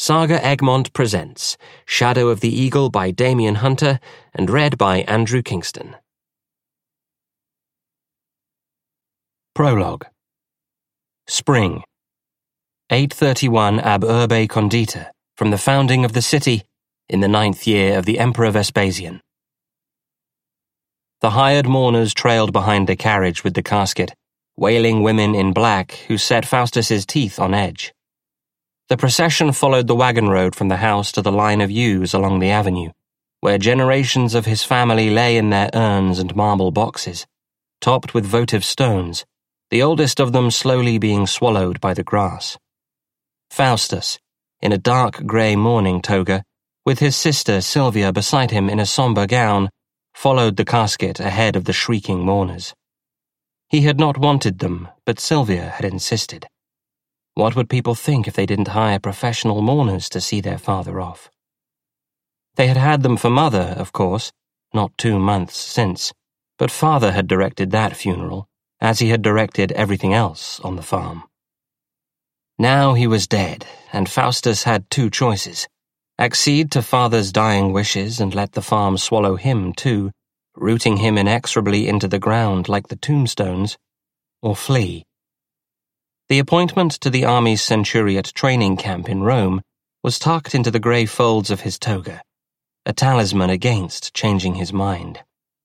Saga Egmont presents Shadow of the Eagle by Damian Hunter and read by Andrew Kingston. Prologue. Spring. 831 ab urbe condita, from the founding of the city, in the 9th year of the Emperor Vespasian. The hired mourners trailed behind the carriage with the casket, wailing women in black who set Faustus's teeth on edge. The procession followed the wagon road from the house to the line of yews along the avenue, where generations of his family lay in their urns and marble boxes, topped with votive stones, the oldest of them slowly being swallowed by the grass. Faustus, in a dark grey mourning toga, with his sister Sylvia beside him in a sombre gown, followed the casket ahead of the shrieking mourners. He had not wanted them, but Sylvia had insisted. What would people think if they didn't hire professional mourners to see their father off? They had had them for mother, of course, not 2 months since, but father had directed that funeral, as he had directed everything else on the farm. Now he was dead, and Faustus had 2 choices: accede to father's dying wishes and let the farm swallow him too, rooting him inexorably into the ground like the tombstones, or flee. The appointment to the army's centuriate training camp in Rome was tucked into the grey folds of his toga, a talisman against changing his mind.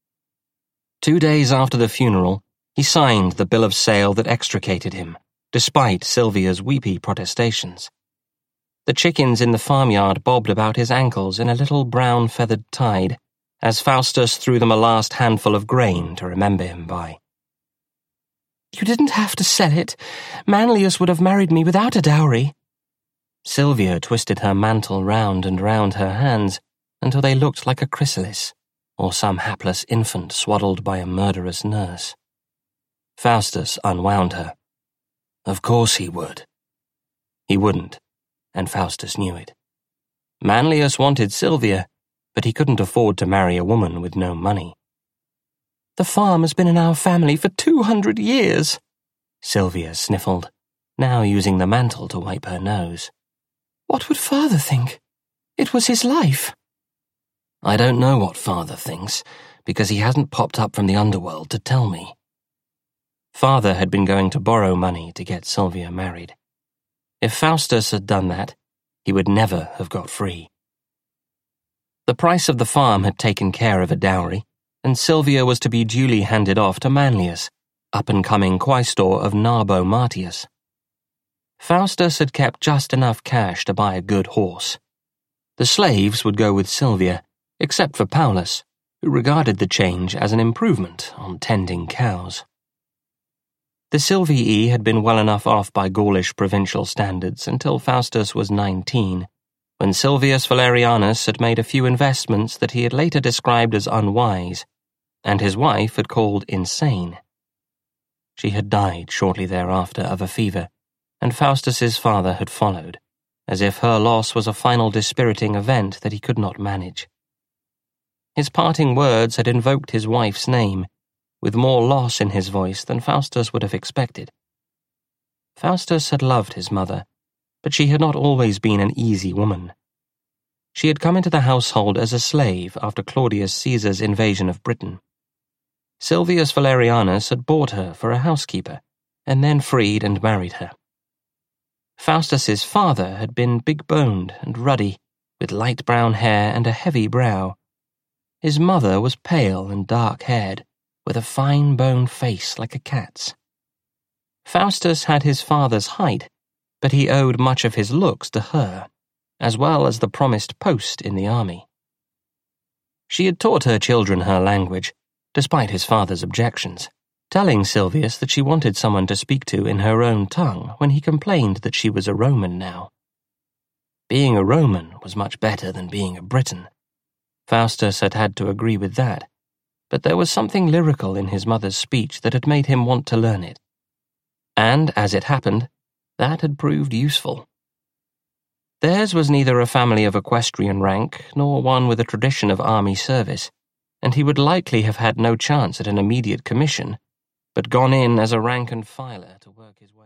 2 days after the funeral, he signed the bill of sale that extricated him, despite Sylvia's weepy protestations. The chickens in the farmyard bobbed about his ankles in a little brown feathered tide, as Faustus threw them a last handful of grain to remember him by. "You didn't have to sell it. Manlius would have married me without a dowry." Sylvia twisted her mantle round and round her hands until they looked like a chrysalis, or some hapless infant swaddled by a murderous nurse. Faustus unwound her. Of course he would. He wouldn't, and Faustus knew it. Manlius wanted Sylvia, but he couldn't afford to marry a woman with no money. "The farm has been in our family for 200 years, Sylvia sniffled, now using the mantle to wipe her nose. "What would father think? It was his life." "I don't know what father thinks, because he hasn't popped up from the underworld to tell me." Father had been going to borrow money to get Sylvia married. If Faustus had done that, he would never have got free. The price of the farm had taken care of a dowry, and Sylvia was to be duly handed off to Manlius, up-and-coming quaestor of Narbo Martius. Faustus had kept just enough cash to buy a good horse. The slaves would go with Sylvia, except for Paulus, who regarded the change as an improvement on tending cows. The Silvii had been well enough off by Gaulish provincial standards until Faustus was 19, when Silvius Valerianus had made a few investments that he had later described as unwise, and his wife had called insane. She had died shortly thereafter of a fever, and Faustus's father had followed, as if her loss was a final dispiriting event that he could not manage. His parting words had invoked his wife's name, with more loss in his voice than Faustus would have expected. Faustus had loved his mother, but she had not always been an easy woman. She had come into the household as a slave after Claudius Caesar's invasion of Britain. Silvius Valerianus had bought her for a housekeeper, and then freed and married her. Faustus's father had been big-boned and ruddy, with light brown hair and a heavy brow. His mother was pale and dark-haired, with a fine-boned face like a cat's. Faustus had his father's height, but he owed much of his looks to her, as well as the promised post in the army. She had taught her children her language, despite his father's objections, telling Silvius that she wanted someone to speak to in her own tongue when he complained that she was a Roman now. Being a Roman was much better than being a Briton. Faustus had had to agree with that, but there was something lyrical in his mother's speech that had made him want to learn it. And, as it happened, that had proved useful. Theirs was neither a family of equestrian rank nor one with a tradition of army service, and he would likely have had no chance at an immediate commission, but gone in as a rank and filer to work his way.